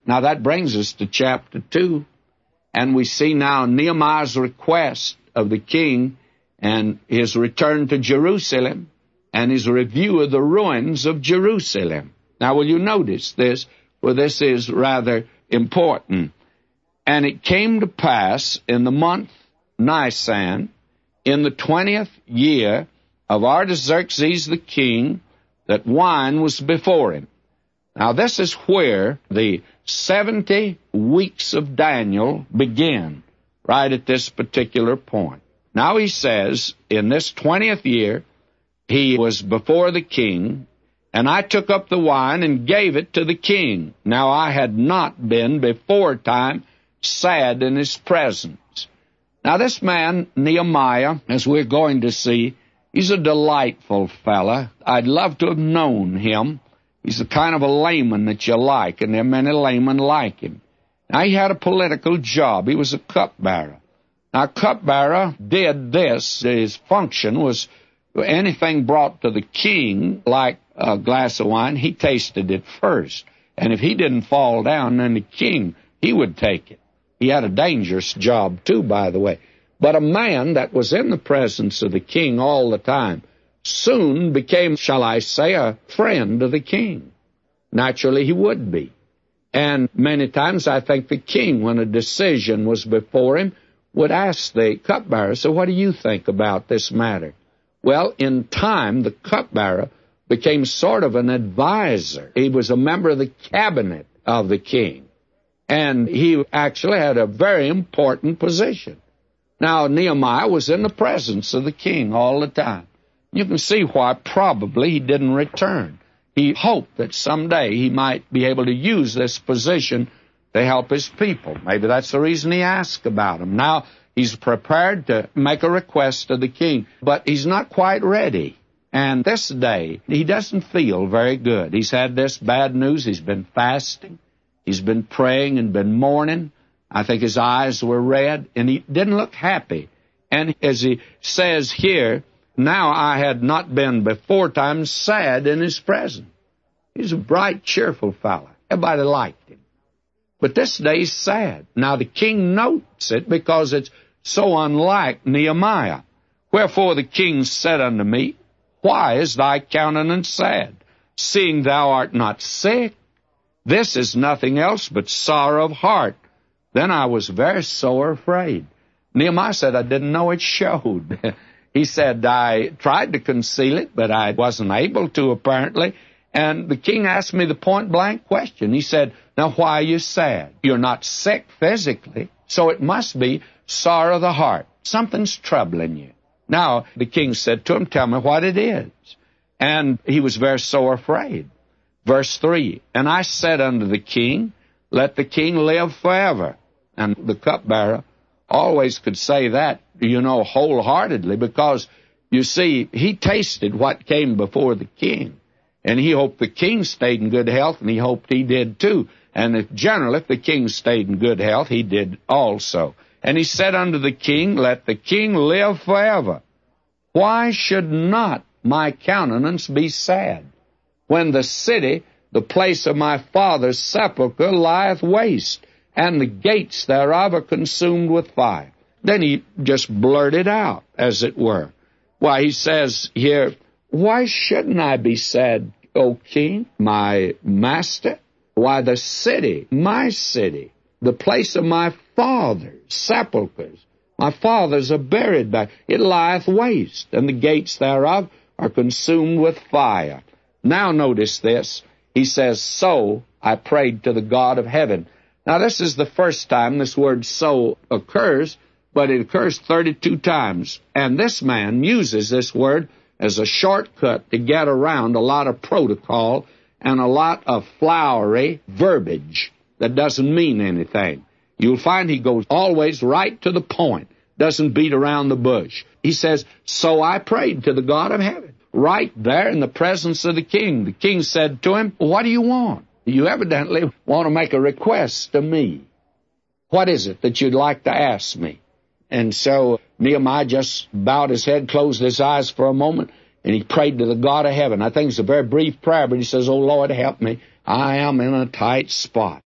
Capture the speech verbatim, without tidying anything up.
Now that brings us to chapter two, and we see now Nehemiah's request of the king and his return to Jerusalem and his review of the ruins of Jerusalem. Now will you notice this, for this is rather important. And it came to pass in the month Nisan, in the twentieth year of Artaxerxes the king, that wine was before him. Now this is where the seventy weeks of Daniel begin, right at this particular point. Now he says, in this twentieth year, he was before the king, and I took up the wine and gave it to the king. Now I had not been before time sad in his presence. Now this man, Nehemiah, as we're going to see, he's a delightful fella. I'd love to have known him. He's the kind of a layman that you like, and there are many laymen like him. Now, he had a political job. He was a cupbearer. Now, a cupbearer did this. His function was anything brought to the king, like a glass of wine, he tasted it first. And if he didn't fall down, then the king, he would take it. He had a dangerous job, too, by the way. But a man that was in the presence of the king all the time soon became, shall I say, a friend of the king. Naturally, he would be. And many times I think the king, when a decision was before him, would ask the cupbearer, so what do you think about this matter? Well, in time, the cupbearer became sort of an advisor. He was a member of the cabinet of the king. And he actually had a very important position. Now, Nehemiah was in the presence of the king all the time. You can see why probably he didn't return. He hoped that someday he might be able to use this position to help his people. Maybe that's the reason he asked about him. Now he's prepared to make a request to the king, but he's not quite ready. And this day, he doesn't feel very good. He's had this bad news. He's been fasting. He's been praying and been mourning. I think his eyes were red, and he didn't look happy. And as he says here, now I had not been before time sad in his presence. He's a bright, cheerful fellow. Everybody liked him. But this day he's sad. Now the king notes it because it's so unlike Nehemiah. Wherefore the king said unto me, why is thy countenance sad, seeing thou art not sick? This is nothing else but sorrow of heart. Then I was very sore afraid. Nehemiah said, I didn't know it showed. He said, I tried to conceal it, but I wasn't able to, apparently. And the king asked me the point-blank question. He said, now, why are you sad? You're not sick physically, so it must be sorrow of the heart. Something's troubling you. Now, the king said to him, tell me what it is. And he was very sore afraid. Verse three, and I said unto the king, let the king live forever. And the cupbearer always could say that, you know, wholeheartedly, because, you see, he tasted what came before the king. And he hoped the king stayed in good health, and he hoped he did too. And if, generally, if the king stayed in good health, he did also. And he said unto the king, let the king live forever. Why should not my countenance be sad, when the city, the place of my father's sepulchre, lieth waste, and the gates thereof are consumed with fire? Then he just blurted out, as it were. Why, he says here, why shouldn't I be sad, O king, my master? Why, the city, my city, the place of my father's sepulchres, my fathers are buried back. It lieth waste, and the gates thereof are consumed with fire. Now notice this. He says, so I prayed to the God of heaven. Now this is the first time this word so occurs, but it occurs thirty-two times. And this man uses this word as a shortcut to get around a lot of protocol and a lot of flowery verbiage that doesn't mean anything. You'll find he goes always right to the point, doesn't beat around the bush. He says, so I prayed to the God of heaven, right there in the presence of the king. The king said to him, what do you want? You evidently want to make a request to me. What is it that you'd like to ask me? And so Nehemiah just bowed his head, closed his eyes for a moment, and he prayed to the God of heaven. I think it's a very brief prayer, but he says, oh, Lord, help me. I am in a tight spot.